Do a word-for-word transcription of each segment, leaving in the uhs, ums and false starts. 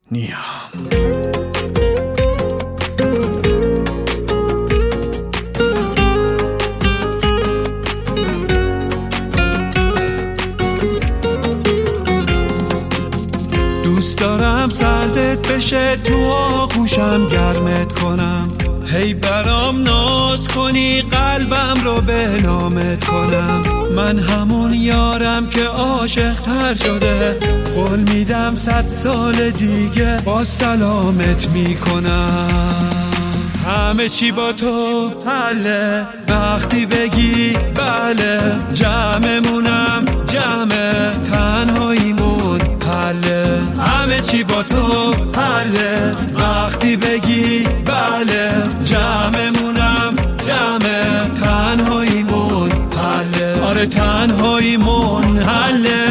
نیام. دوست دارم سردت بشه تو آغوشم گرمت کنم، هی برام ناز کنی قلبم رو به نامت کنم. من همون یارم که عاشق تر شده، قول میدم صد سال دیگه با سلامت میکنم. همه چی با تو حله وقتی بگی بله، جمعمونم جمع تنهاییمون حله. همه چی با تو حله وقتی بگی بله، جمعمونم جمع تنهاییمون حله. آره تنهاییمون حله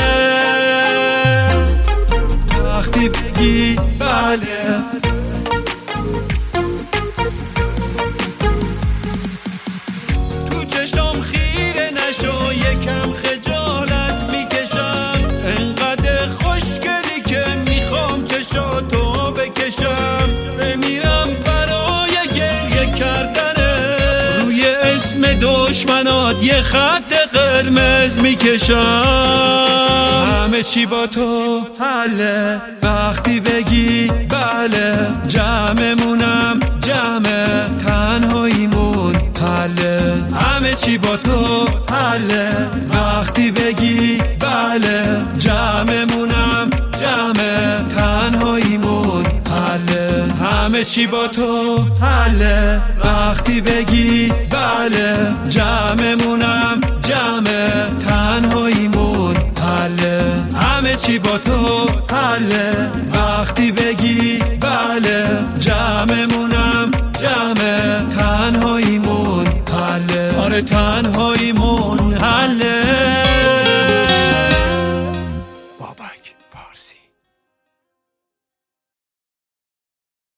وقتی بگی بله. چشم خیره نشو یکم خجالت میکشم، انقدر خوشگلی که میخوام چشاتو بکشم. بمیرم برای گریه کردنه، روی اسم دشمنات یه خط قرمز میکشم. همه چی با تو حله وقتی بگی بله، جمعمونم جمع تنهاییمون حله. همه چی با تو حله وقتی بگی بله، جمعمونم جمع تنهاییمون حله. همه چی با تو حله وقتی بگی بله، جمعمونم جمع تنهاییمون حله. همه چی با تو حله وقتی بگی بله، جمعمونم جمع تنهاییمون حله. آره تنهاییمون حله. بابک فارسی.